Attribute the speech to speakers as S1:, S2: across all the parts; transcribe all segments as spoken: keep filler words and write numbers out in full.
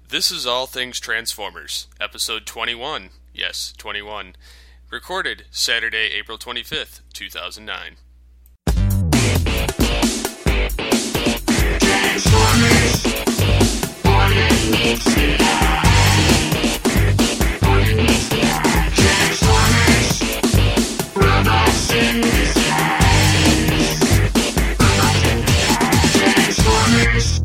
S1: This is All Things Transformers, episode twenty-one. Yes, twenty-one. Recorded Saturday, April twenty-fifth, two thousand nine. Transformers, all you need to know. All you need to know. Transformers, robots in disguise. Robots in disguise. Transformers.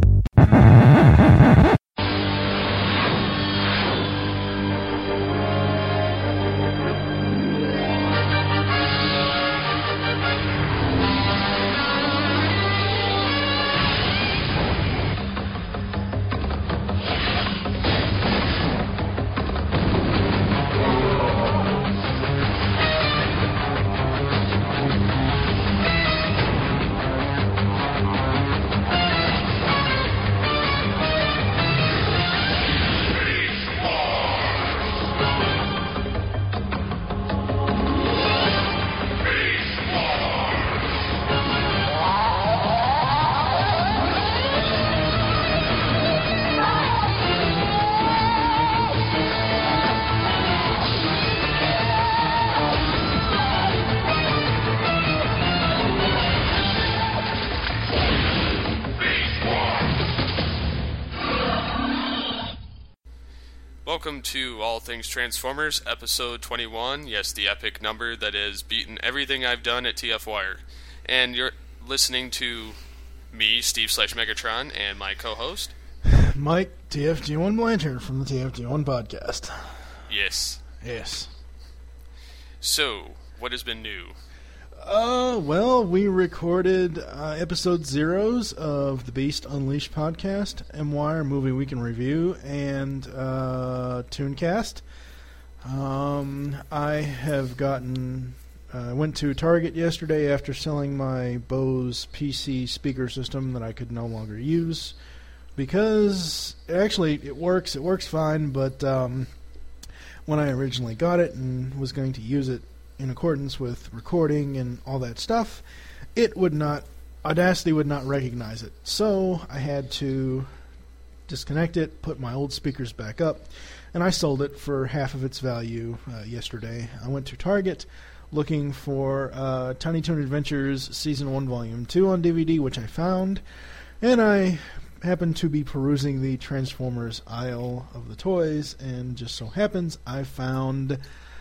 S1: Welcome to All Things Transformers, episode twenty-one. Yes, the epic number that has beaten everything I've done at T F Wire. And you're listening to me, Steve slash Megatron, and my co-host,
S2: Mike, T F G one Blanchard from the T F G one podcast.
S1: Yes.
S2: Yes.
S1: So, what has been new?
S2: Uh, well, we recorded uh, episode zeros of the Beast Unleashed podcast, M-Wire Movie Week in Review, and uh, Tooncast. Um, I have gotten... I uh, went to Target yesterday after selling my Bose P C speaker system that I could no longer use, because actually it works, it works fine, but um, when I originally got it and was going to use it in accordance with recording and all that stuff, it would not, Audacity would not recognize it. So I had to disconnect it, put my old speakers back up, and I sold it for half of its value uh, yesterday. I went to Target looking for uh, Tiny Toon Adventures Season one Volume two on D V D, which I found, and I happened to be perusing the Transformers aisle of the toys, and just so happens I found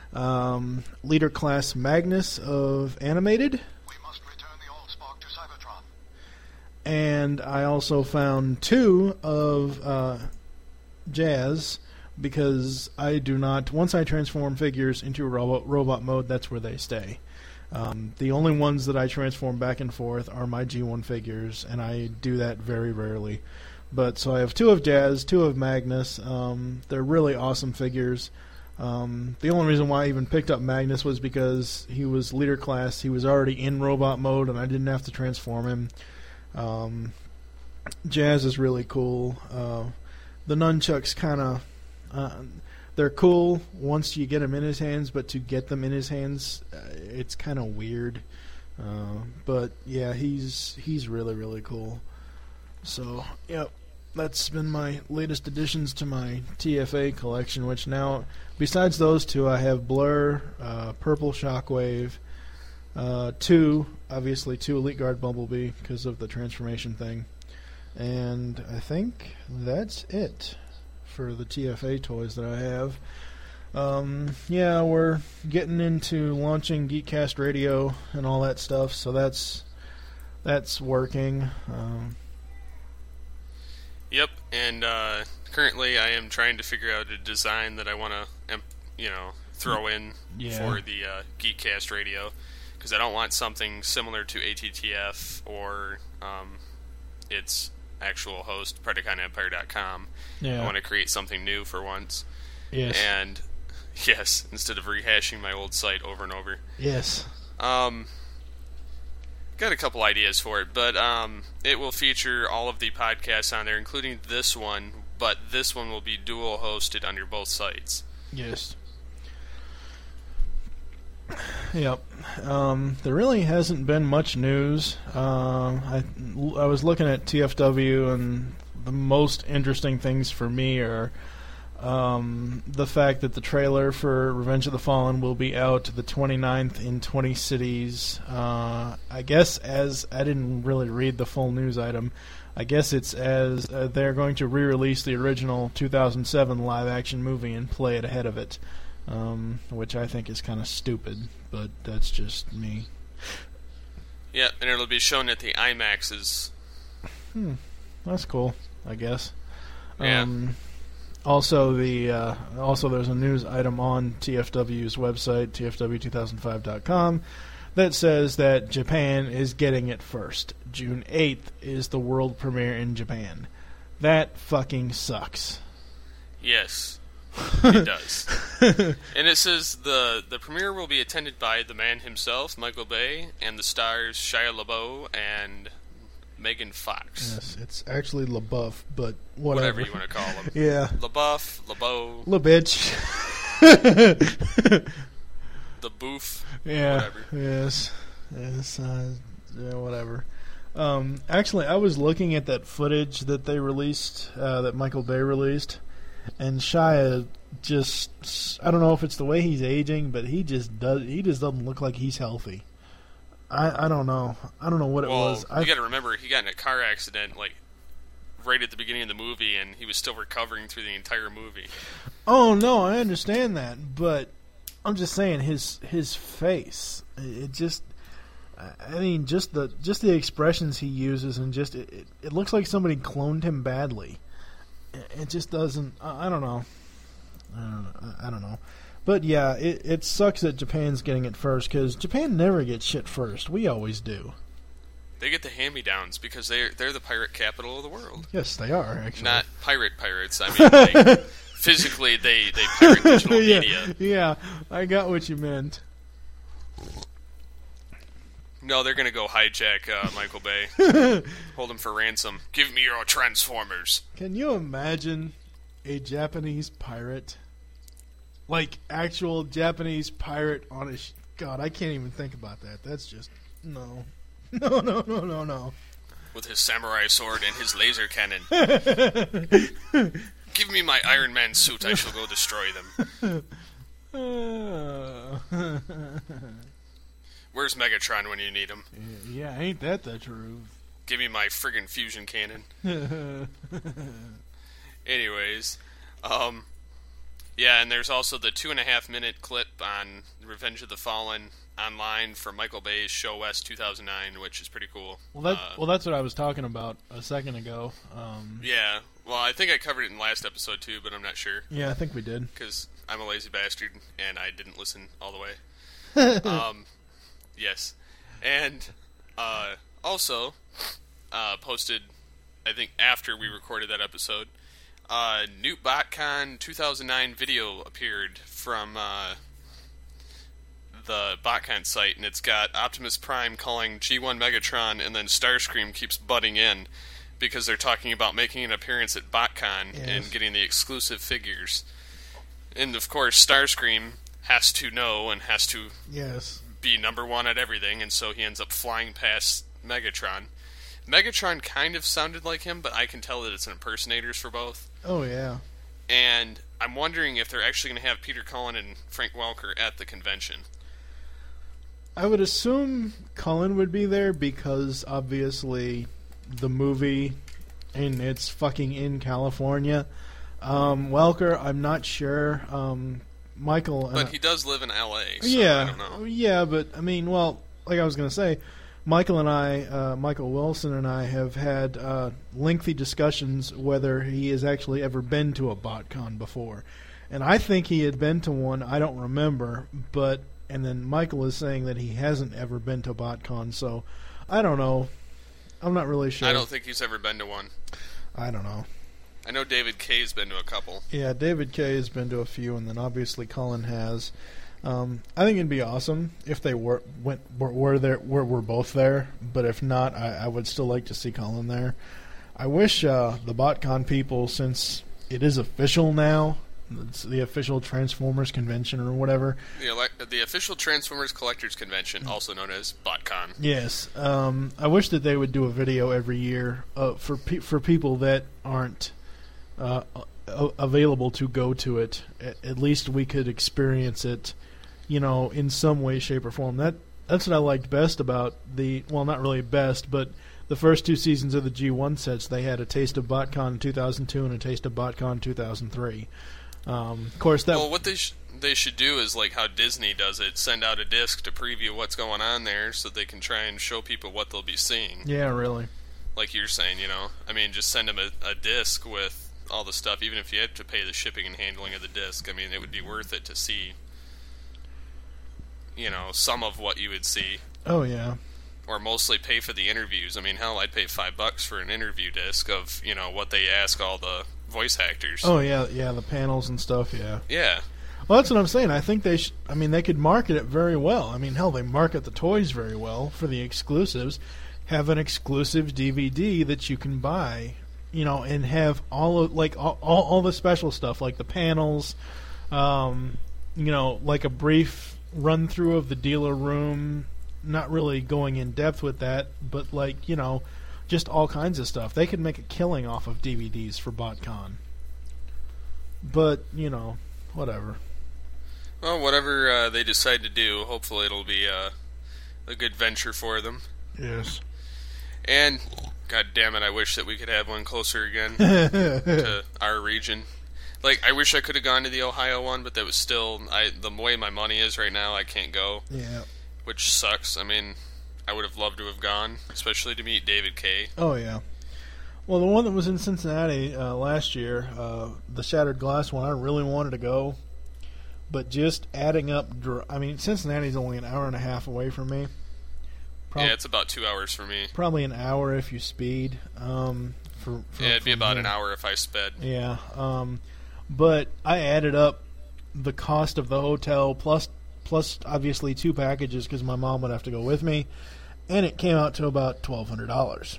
S2: Um, Leader Class Magnus of Animated.
S3: We must return the Allspark to Cybertron.
S2: And I also found two of uh, Jazz, because I do not, once I transform figures into robot, robot mode, that's where they stay. Um, the only ones that I transform back and forth are my G one figures, and I do that very rarely. But so I have two of Jazz, two of Magnus. Um, they're really awesome figures. Um, the only reason why I even picked up Magnus was because he was leader class. He was already in robot mode, and I didn't have to transform him. Um, Jazz is really cool. Uh, the nunchucks kind of... Uh, they're cool once you get them in his hands, but to get them in his hands, uh, it's kind of weird. Uh, but, yeah, he's he's really, really cool. So, yep. That's been my latest additions to my T F A collection, which now, besides those two, I have Blur, uh, Purple Shockwave, uh, two, obviously two Elite Guard Bumblebee because of the transformation thing, and I think that's it for the T F A toys that I have. Um, yeah, we're getting into launching Geekcast Radio and all that stuff, so that's that's working. Um,
S1: Yep, and uh, currently I am trying to figure out a design that I want to, you know, throw in
S2: yeah.
S1: for the uh, Geekcast Radio, because I don't want something similar to A T T F or um, its actual host, Predacon Empire dot com.
S2: Yeah.
S1: I want to create something new for once.
S2: Yes.
S1: And, yes, instead of rehashing my old site over and over.
S2: Yes.
S1: Um... Got a couple ideas for it, but um, it will feature all of the podcasts on there, including this one, but this one will be dual hosted under both sites.
S2: Yes. Yep. Um, there really hasn't been much news. Um, I, I was looking at T F W and the most interesting things for me are um, the fact that the trailer for Revenge of the Fallen will be out the twenty-ninth in twenty cities. Uh, I guess as I didn't really read the full news item, I guess it's as uh, they're going to re-release the original two thousand seven live-action movie and play it ahead of it, um, which I think is kind of stupid, but that's just me.
S1: Yeah, and it'll be shown at the IMAXs.
S2: Hmm, that's cool, I guess.
S1: Yeah.
S2: Um, also, the uh, also there's a news item on T F W's website, T F W two thousand five dot com, that says that Japan is getting it first. June eighth is the world premiere in Japan. That fucking sucks.
S1: Yes, it does. And it says the the premiere will be attended by the man himself, Michael Bay, and the stars Shia LaBeouf and Megan Fox.
S2: Yes, it's actually LaBeouf, but whatever.
S1: Whatever you want to call him.
S2: Yeah.
S1: LaBeouf, LaBeouf,
S2: La bitch.
S1: the boof,
S2: Yeah.
S1: whatever.
S2: Yes. Yes. Uh, yeah, whatever. Um, actually, I was looking at that footage that they released, uh, that Michael Bay released, and Shia just, I don't know if it's the way he's aging, but he just does, he just doesn't look like he's healthy. I, I don't know. I don't know what it
S1: Well,
S2: was.
S1: you
S2: I,
S1: got to remember, he got in a car accident, like, right at the beginning of the movie, and he was still recovering through the entire movie.
S2: Oh no, I understand that, but I'm just saying his his face. It just, I mean, just the just the expressions he uses, and just it, it, it looks like somebody cloned him badly. It just doesn't. I, I don't know. I don't know. I don't know. But yeah, it it sucks that Japan's getting it first, because Japan never gets shit first. We always do.
S1: They get the hand-me-downs because they're they're the pirate capital of the world.
S2: Yes, they are actually.
S1: Not pirate pirates. I mean, like, physically, they they pirate digital
S2: yeah,
S1: media.
S2: Yeah, I got what you meant.
S1: No, they're gonna go hijack uh, Michael Bay, hold him for ransom. Give me your Transformers.
S2: Can you imagine a Japanese pirate? Like, actual Japanese pirate on a... Sh- God, I can't even think about that. That's just... No. No, no, no, no, no.
S1: With his samurai sword and his laser cannon. Give me my Iron Man suit, I shall go destroy them. Where's Megatron when you need him?
S2: Yeah, ain't that the truth?
S1: Give me my friggin' fusion cannon. Anyways, um... yeah, and there's also the two and a half minute clip on Revenge of the Fallen online for Michael Bay's Show West two thousand nine, which is pretty cool.
S2: Well, that
S1: uh,
S2: well, that's what I was talking about a second ago. Um,
S1: yeah, well, I think I covered it in last episode too, but I'm not sure.
S2: Yeah, I think we did.
S1: Because I'm a lazy bastard, and I didn't listen all the way. um, yes. And uh, also uh, posted, I think after we recorded that episode, Uh, Newt BotCon two thousand nine video appeared from uh, the BotCon site, and it's got Optimus Prime calling G one Megatron, and then Starscream keeps butting in because they're talking about making an appearance at BotCon
S2: Yes.
S1: and getting the exclusive figures. And of course, Starscream has to know and has to
S2: Yes.
S1: be number one at everything, and so he ends up flying past Megatron. Megatron kind of sounded like him, but I can tell that it's impersonators for both.
S2: Oh, yeah.
S1: And I'm wondering if they're actually going to have Peter Cullen and Frank Welker at the convention.
S2: I would assume Cullen would be there because, obviously, the movie, and it's fucking in California. Um, Welker, I'm not sure. Um, Michael...
S1: But
S2: uh,
S1: he does live in L A, so
S2: yeah,
S1: I don't know.
S2: Yeah, but, I mean, well, like I was going to say, Michael and I, uh, Michael Wilson and I have had uh, lengthy discussions whether he has actually ever been to a BotCon before. And I think he had been to one, I don't remember, but, and then Michael is saying that he hasn't ever been to BotCon, so I don't know. I'm not really sure.
S1: I don't think he's ever been to one.
S2: I don't know.
S1: I know David Kay's been to a couple.
S2: Yeah, David Kay has been to a few, and then obviously Cullen has. Um, I think it'd be awesome if they were went were, were there were, were both there, but if not, I, I would still like to see Cullen there. I wish uh, the BotCon people, since it is official now It's the official Transformers convention or whatever.
S1: The, ele- the official Transformers Collectors Convention, also known as BotCon.
S2: Yes. Um, I wish that they would do a video every year uh, for pe- for people that aren't uh, a- available to go to it. At, at least we could experience it, you know, in some way, shape, or form. That that's what I liked best about the well, not really best, but the first two seasons of the G one sets. They had a taste of BotCon in two thousand two and a taste of BotCon in two thousand three. Um, of course, that.
S1: Well, what they sh- they should do is like how Disney does it: send out a disc to preview what's going on there, so they can try and show people what they'll be seeing.
S2: Yeah, really.
S1: Like you're saying, you know, I mean, just send them a, a disc with all the stuff, even if you had to pay the shipping and handling of the disc. I mean, it would be worth it to see, you know, some of what you would see.
S2: Oh yeah.
S1: Or mostly pay for the interviews. I mean, hell, I'd pay five bucks for an interview disc of, you know, what they ask all the voice actors.
S2: Oh yeah, yeah, the panels and stuff. Yeah.
S1: Yeah.
S2: Well, that's what I'm saying. I think they sh- I mean, they could market it very well. I mean, hell, they market the toys very well for the exclusives. Have an exclusive D V D that you can buy, you know, and have all of, like all, all, all the special stuff, like the panels, um, you know, like a brief run through of the dealer room. Not really going in depth with that, but like, you know, just all kinds of stuff. They could make a killing off of D V Ds for BotCon. But, you know, whatever.
S1: Well, whatever uh, they decide to do, hopefully it'll be uh, a good venture for them.
S2: Yes.
S1: And, god damn it, I wish that we could have one closer again to our region. Like, I wish I could have gone to the Ohio one, but that was still, I the way my money is right now, I can't go.
S2: Yeah.
S1: Which sucks. I mean, I would have loved to have gone, especially to meet David Kaye.
S2: Oh, yeah. Well, the one that was in Cincinnati uh, last year, uh, the Shattered Glass one, I really wanted to go. But just adding up... Dr- I mean, Cincinnati's only an hour and a half away from me. Prob-
S1: yeah, it's about two hours for me.
S2: Probably an hour if you speed. Um, for, for,
S1: yeah, it'd be about
S2: here.
S1: an hour if I sped.
S2: Yeah. Um, but I added up the cost of the hotel plus... plus obviously two packages because my mom would have to go with me, and it came out to about twelve hundred dollars.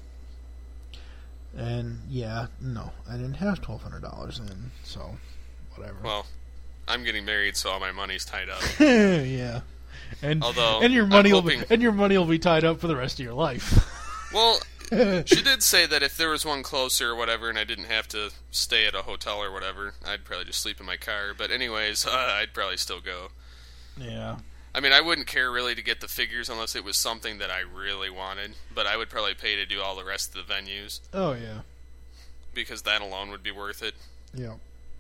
S2: And yeah, no, I didn't have twelve hundred dollars then, so whatever.
S1: Well, I'm getting married, so all my money's tied up.
S2: Yeah, and
S1: Although,
S2: and your money
S1: I'm
S2: will
S1: hoping...
S2: be, and your money will be tied up for the rest of your life.
S1: Well, she did say that if there was one closer or whatever, and I didn't have to stay at a hotel or whatever, I'd probably just sleep in my car. But anyways, uh, I'd probably still go.
S2: Yeah.
S1: I mean, I wouldn't care really to get the figures unless it was something that I really wanted, but I would probably pay to do all the rest of the venues.
S2: Oh, yeah.
S1: Because that alone would be worth it.
S2: Yep.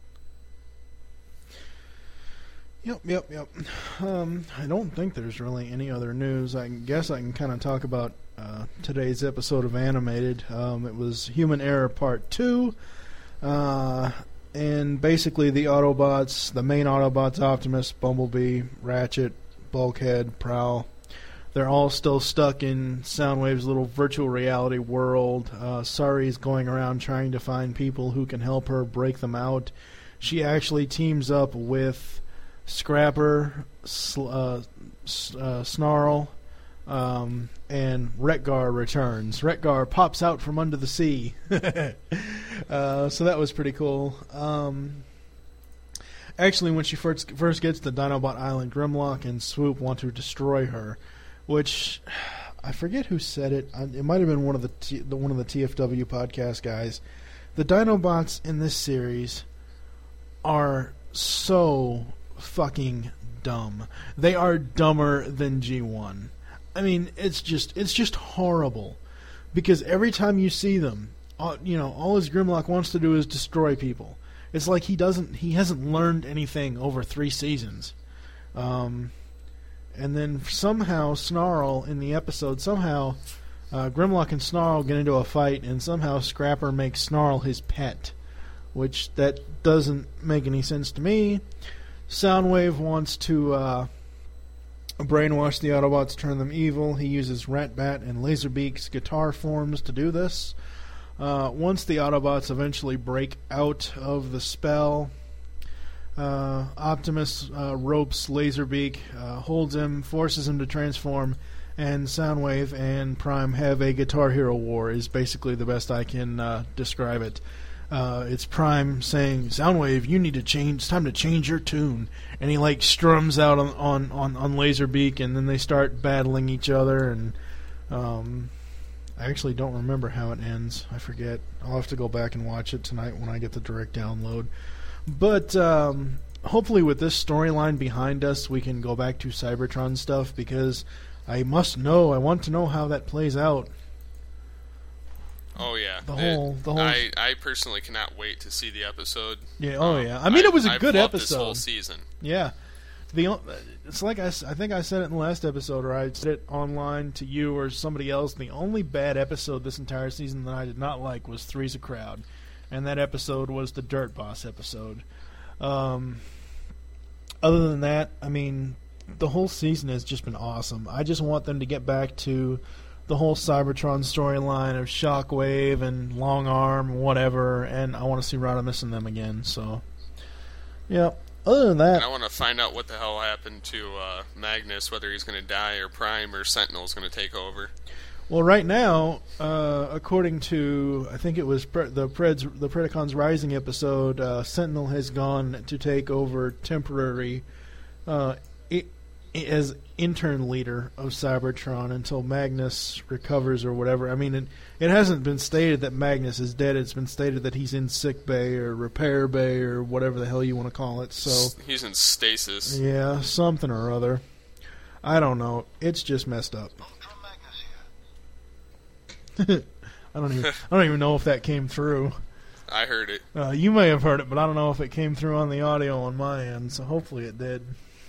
S2: Yep, yep, yep. Um, I don't think there's really any other news. I guess I can kind of talk about uh, today's episode of Animated. Um, it was Human Error Part two. Uh... And basically the Autobots, the main Autobots, Optimus, Bumblebee, Ratchet, Bulkhead, Prowl, they're all still stuck in Soundwave's little virtual reality world. Uh, Sari's going around trying to find people who can help her break them out. She actually teams up with Scrapper, Sl- uh, S- uh, Snarl, Um, and Retgar returns. Retgar pops out from under the sea. uh, so that was pretty cool. Um, actually, when she first first gets to Dinobot Island, Grimlock and Swoop want to destroy her, which I forget who said it. It might have been one of the, T, the one of the T F W podcast guys. The Dinobots in this series are so fucking dumb. They are dumber than G one. I mean, it's just it's just horrible, because every time you see them, all, you know, all his Grimlock wants to do is destroy people. It's like he doesn't he hasn't learned anything over three seasons. Um, and then somehow Snarl in the episode somehow uh, Grimlock and Snarl get into a fight, and somehow Scrapper makes Snarl his pet, which that doesn't make any sense to me. Soundwave wants to uh, brainwash the Autobots, turn them evil. He uses Ratbat and Laserbeak's guitar forms to do this. Uh, once the Autobots eventually break out of the spell, uh, Optimus uh, ropes Laserbeak, uh, holds him, forces him to transform, and Soundwave and Prime have a Guitar Hero war, is basically the best I can uh, describe it. uh, it's Prime saying, "Soundwave, you need to change. It's time to change your tune." And he like strums out on on, on, on Laserbeak, and then they start battling each other. And um, I actually don't remember how it ends. I forget. I'll have to go back and watch it tonight when I get the direct download. But um, hopefully, with this storyline behind us, we can go back to Cybertron stuff, because I must know. I want to know how that plays out.
S1: Oh yeah,
S2: the whole,
S1: it,
S2: the whole.
S1: I, I personally cannot wait to see the episode.
S2: Yeah, oh
S1: um,
S2: yeah. I mean, it was a
S1: I've
S2: good
S1: loved
S2: episode.
S1: This whole season.
S2: Yeah, the it's like I, I think I said it in the last episode, or I said it online to you or somebody else. The only bad episode this entire season that I did not like was Three's a Crowd, and that episode was the Dirt Boss episode. Um, other than that, I mean, the whole season has just been awesome. I just want them to get back to the whole Cybertron storyline of Shockwave and Long Arm, whatever, and I want to see Rodimus and them again. So, yeah. Other than that,
S1: and I want to find out what the hell happened to uh, Magnus, whether he's going to die or Prime or Sentinel's going to take over.
S2: Well, right now, uh, according to, I think it was pre- the Preds, the Predacons Rising episode, uh, Sentinel has gone to take over temporary uh, I- as intern leader of Cybertron until Magnus recovers or whatever. I mean, it, it hasn't been stated that Magnus is dead. It's been stated that he's in sick bay or repair bay or whatever the hell you want to call it. So
S1: he's in stasis.
S2: Yeah, something or other. I don't know. It's just messed up. I don't even. I don't even know if that came through.
S1: I heard it.
S2: Uh, you may have heard it, but I don't know if it came through on the audio on my end. So hopefully it did.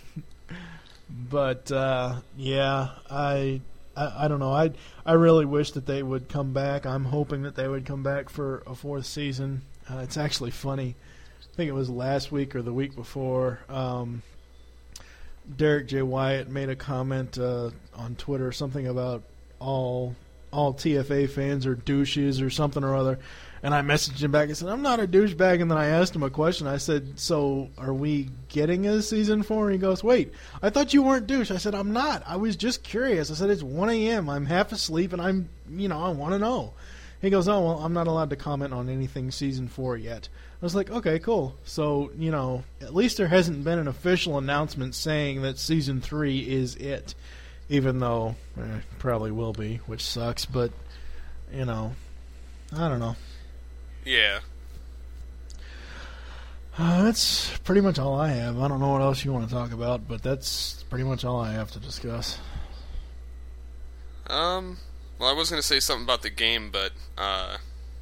S2: But uh, yeah, I, I I don't know. I I really wish that they would come back. I'm hoping that they would come back for a fourth season. Uh, it's actually funny. I think it was last week or the week before. Um, Derek J. Wyatt made a comment uh, on Twitter, something about all. all T F A fans are douches or something or other. And I messaged him back and said, I'm not a douchebag. And then I asked him a question. I said, so are we getting a season four? And he goes, wait, I thought you weren't douche. I said, I'm not. I was just curious. I said, it's one a.m. I'm half asleep and I'm, you know, I want to know. He goes, oh, well, I'm not allowed to comment on anything season four yet. I was like, okay, cool. So, you know, at least there hasn't been an official announcement saying that season three is it. Even though eh, probably will be, which sucks, but you know, I don't know.
S1: Yeah.
S2: Uh, that's pretty much all I have. I don't know what else you want to talk about, but that's pretty much all I have to discuss.
S1: Um. Well, I was going to say something about the game, but uh.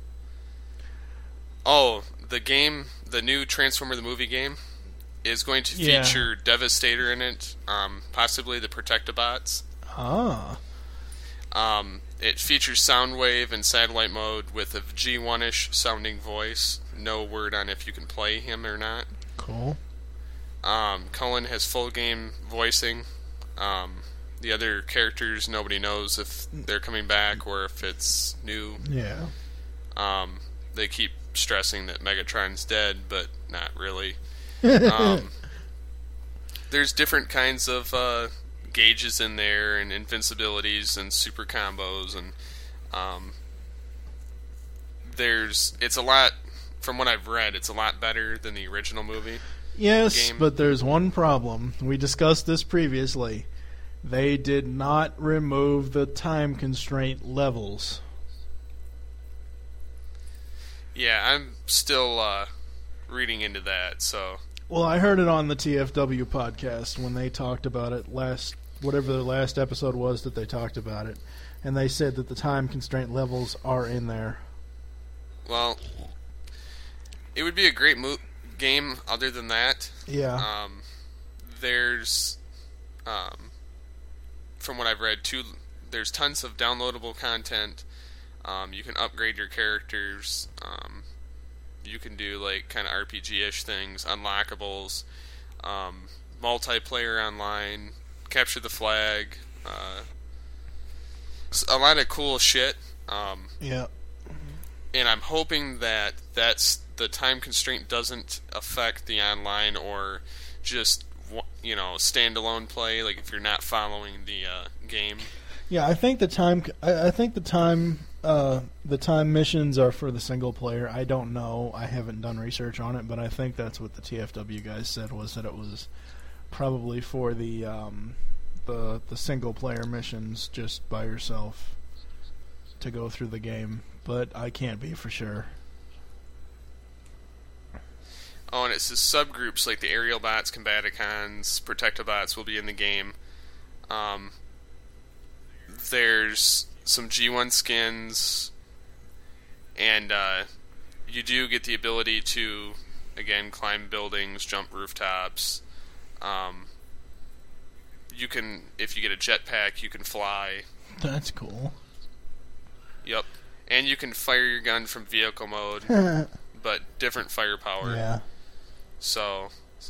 S1: Oh, the game, the new Transformer the movie game, is going to
S2: Yeah.
S1: feature Devastator in it, um, possibly the Protectobots.
S2: Ah.
S1: Um, it features Soundwave in satellite mode with a G one-ish sounding voice. No word on if you can play him or not.
S2: Cool.
S1: Um, Cullen has full game voicing. Um, the other characters, nobody knows if they're coming back or if it's new.
S2: Yeah.
S1: Um, they keep stressing that Megatron's dead, but not really. um, there's different kinds of uh, gauges in there, and invincibilities, and super combos, and um, there's it's a lot. From what I've read, it's a lot better than the original movie.
S2: Yes,
S1: game.
S2: but there's one problem. We discussed this previously. They did not remove the time constraint levels.
S1: Yeah, I'm still uh, reading into that, so...
S2: Well, I heard it on the T F W podcast when they talked about it last, whatever the last episode was that they talked about it, and they said that the time constraint levels are in there.
S1: Well, it would be a great mo- game other than that.
S2: Yeah.
S1: Um, there's, um, from what I've read, two, there's tons of downloadable content. Um, you can upgrade your characters. Um, you can do like kind of R P G-ish things, unlockables, um, multiplayer online, capture the flag, uh, a lot of cool shit. Um,
S2: yeah.
S1: And I'm hoping that that's the time constraint doesn't affect the online or just, you know, standalone play. Like if you're not following the uh, game.
S2: Yeah, I think the time. I, I think the time. Uh, the time missions are for the single player. I don't know. I haven't done research on it, but I think that's what the T F W guys said, was that it was probably for the um, the the single player missions, just by yourself to go through the game. But I can't be for sure.
S1: Oh, and it says subgroups like the aerial bots, combaticons, protectobots will be in the game. Um, there's some G one skins, and uh, you do get the ability to, again, climb buildings, jump rooftops. Um, you can, if you get a jetpack, you can fly.
S2: That's cool.
S1: Yep. And you can fire your gun from vehicle mode, but different firepower.
S2: Yeah.
S1: So,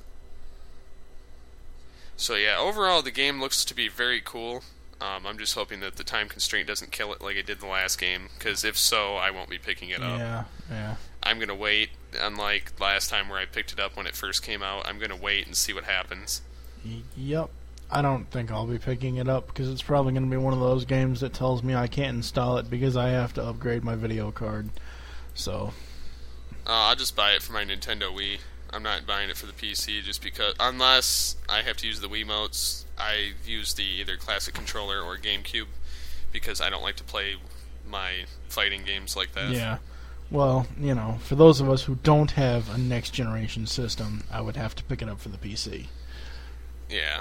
S1: so yeah, overall the game looks to be very cool. Um, I'm just hoping that the time constraint doesn't kill it like it did in the last game, because if so, I won't be picking it up.
S2: Yeah, yeah.
S1: I'm going to wait, unlike last time where I picked it up when it first came out. I'm going to wait and see what happens.
S2: Y- yep. I don't think I'll be picking it up, because it's probably going to be one of those games that tells me I can't install it because I have to upgrade my video card. So,
S1: Uh, I'll just buy it for my Nintendo Wii. I'm not buying it for the P C just because, unless I have to use the Wiimotes, I use the either classic controller or GameCube, because I don't like to play my fighting games like that.
S2: yeah. Well, you know, for those of us who don't have a next generation system, I would have to pick it up for the P C.
S1: Yeah.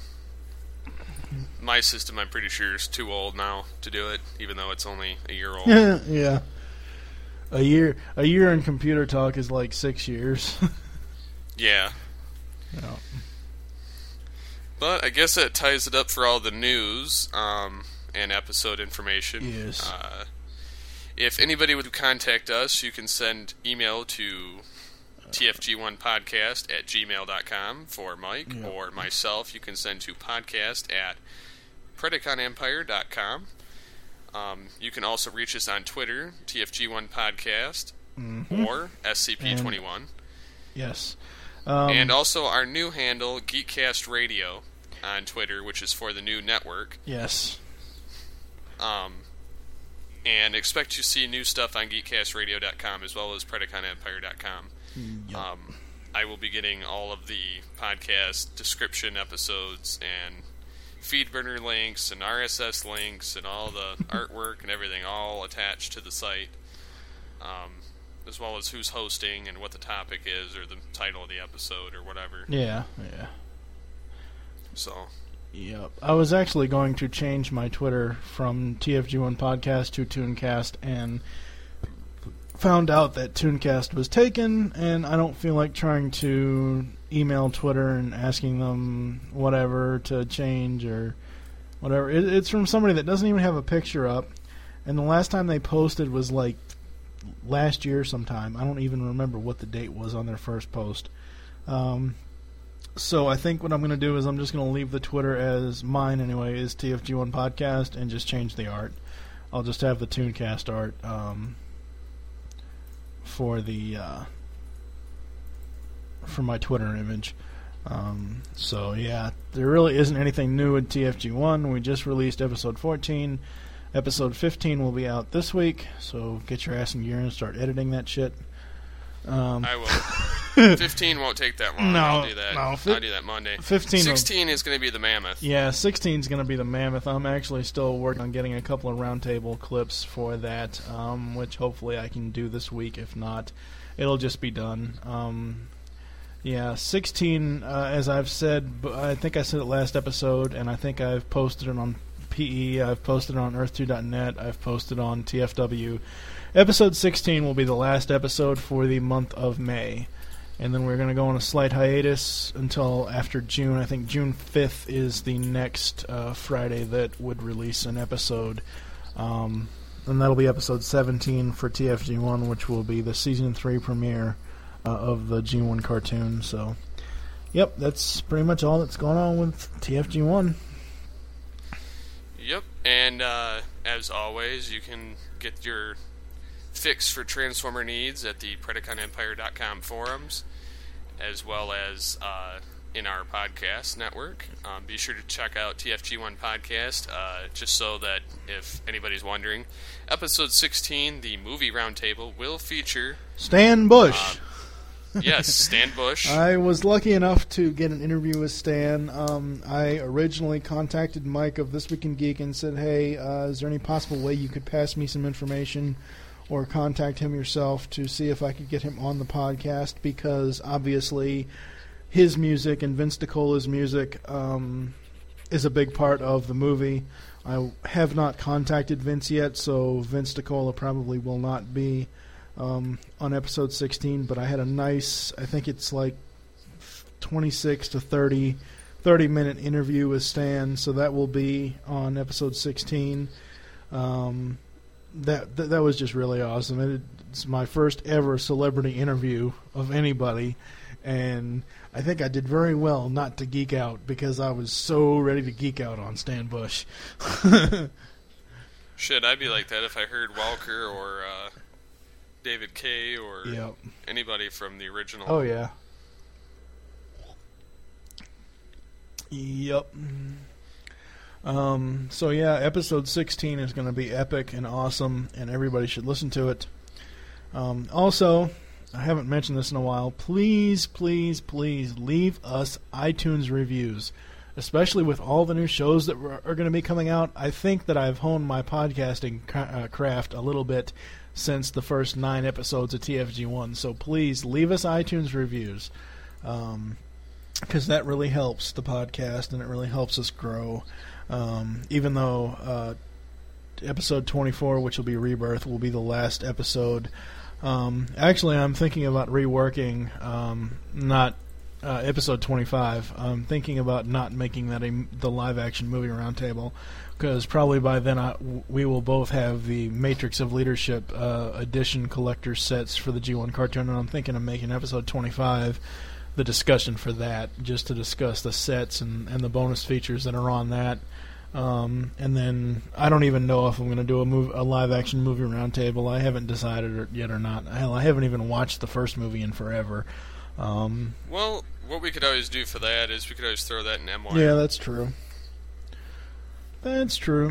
S1: My system, I'm pretty sure, is too old now to do it, even though it's only a year old.
S2: Yeah. A year a year in computer talk is like six years.
S1: Yeah.
S2: Yeah.
S1: But I guess that ties it up for all the news um, and episode information.
S2: Yes.
S1: Uh, if anybody would contact us, you can send email to T F G one podcast at gmail dot com for Mike,
S2: Yep.
S1: or myself, you can send to podcast at predacon empire dot com. Um, you can also reach us on Twitter, T F G one podcast,
S2: Mm-hmm.
S1: or S C P twenty-one.
S2: Yes. Um,
S1: And also our new handle, Geekcast Radio, on Twitter, which is for the new network.
S2: yes.
S1: Um, and expect to see new stuff on geekcast radio dot com as well as predacon empire dot com.
S2: Yep.
S1: Um, I will be getting all of the podcast description episodes and feed burner links and R S S links and all the artwork and everything all attached to the site. Um, as well as who's hosting and what the topic is or the title of the episode or whatever.
S2: Yeah, yeah.
S1: So,
S2: Yep. I was actually going to change my Twitter from T F G one Podcast to Tooncast, and found out that Tooncast was taken, and I don't feel like trying to email Twitter and asking them whatever to change or whatever. It, it's from somebody that doesn't even have a picture up, and the last time they posted was like last year sometime. I don't even remember what the date was on their first post. Um... So I think what I'm going to do is I'm just going to leave the Twitter as mine anyway, is T F G one Podcast, and just change the art. I'll just have the Tooncast art um, for the uh, for my Twitter image. Um, so yeah, there really isn't anything new in T F G one. We just released episode fourteen. Episode fifteen will be out this week, so get your ass in gear and start editing that shit. Um,
S1: I will. fifteen won't take that long.
S2: No,
S1: I'll do that.
S2: no, fi-
S1: I'll do that Monday.
S2: fifteen will-
S1: sixteen is going to be the mammoth.
S2: Yeah, sixteen is going to be the mammoth. I'm actually still working on getting a couple of roundtable clips for that, um, which hopefully I can do this week. If not, it'll just be done. Um, yeah, sixteen, uh, as I've said, b- I think I said it last episode, and I think I've posted it on P E, I've posted it on earth two dot net, I've posted on T F W. Episode sixteen will be the last episode for the month of May. And then we're going to go on a slight hiatus until after June. I think June fifth is the next uh, Friday that would release an episode. Um, and that'll be episode seventeen for T F G one, which will be the season three premiere uh, of the G one cartoon. So, yep, that's pretty much all that's going on with T F G one.
S1: Yep, and uh, as always, you can get your fix for Transformer needs at the predacon empire dot com forums, as well as uh, in our podcast network. Um, be sure to check out T F G one Podcast, uh, just so that if anybody's wondering. Episode sixteen, the movie roundtable, will feature...
S2: Stan Bush.
S1: Uh, yes, Stan Bush.
S2: I was lucky enough to get an interview with Stan. Um, I originally contacted Mike of This Week in Geek and said, hey, uh, is there any possible way you could pass me some information or contact him yourself to see if I could get him on the podcast, because obviously his music and Vince DiCola's music um, is a big part of the movie. I have not contacted Vince yet, so Vince DiCola probably will not be um, on episode sixteen, but I had a nice, I think it's like twenty-six to thirty, thirty minute interview with Stan, so that will be on episode sixteen. Um, that, that that was just really awesome. It, it's my first ever celebrity interview of anybody, and I think I did very well not to geek out, because I was so ready to geek out on Stan Bush.
S1: Shit, I'd be like that if I heard Walker or uh, David Kaye or
S2: Yep.
S1: anybody from the original.
S2: Oh, yeah. Yep. Um, so, yeah, episode sixteen is going to be epic and awesome, and everybody should listen to it. Um, also, I haven't mentioned this in a while. Please, please, please leave us iTunes reviews, especially with all the new shows that are going to be coming out. I think that I've honed my podcasting craft a little bit since the first nine episodes of T F G one. So please leave us iTunes reviews, um, because that really helps the podcast and it really helps us grow. Um, even though uh, episode twenty-four, which will be Rebirth, will be the last episode. Um, actually, I'm thinking about reworking um, not uh, episode twenty-five. I'm thinking about not making that a, the live-action movie roundtable, because probably by then I, we will both have the Matrix of Leadership uh, edition collector sets for the G one cartoon, and I'm thinking of making episode twenty-five the discussion for that, just to discuss the sets and, and the bonus features that are on that. Um, and then I don't even know if I'm going to do a, move, a live-action movie roundtable. I haven't decided yet or not. Hell, I haven't even watched the first movie in forever. Um,
S1: well, what we could always do for that is we could always throw that in M Y.
S2: Yeah, that's true. That's true.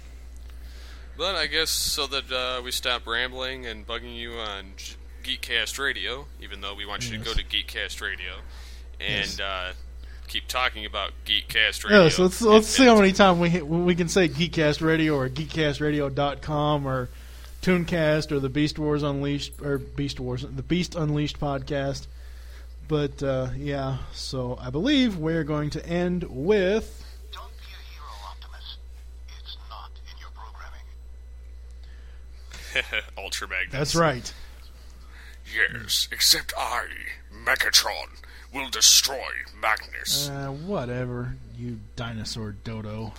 S1: But I guess so that uh, we stop rambling and bugging you on Geekcast Radio, even though we want you
S2: yes.
S1: to go to Geekcast Radio and
S2: yes.
S1: uh, keep talking about Geekcast Radio.
S2: Yeah, so let's let's see how many times we we can say Geekcast Radio or geekcast radio dot com or Tooncast or the Beast Wars Unleashed or Beast Wars the Beast Unleashed podcast. But uh, yeah, so I believe we're going to end with.
S3: Don't be a hero, Optimus. It's not in your programming.
S1: Ultra Magnus.
S2: That's right.
S1: Yes, except I, Megatron, will destroy Magnus.
S2: Uh, whatever, you dinosaur dodo.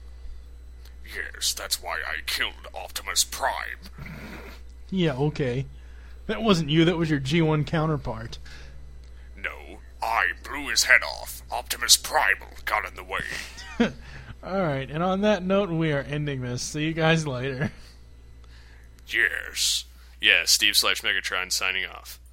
S1: Yes, that's why I killed Optimus Prime.
S2: Yeah, okay. That wasn't you, that was your G one counterpart.
S1: No, I blew his head off. Optimus Primal got in the way.
S2: Alright, and on that note, we are ending this. See you guys later.
S1: Yes. Yeah, Steve slash Megatron signing off.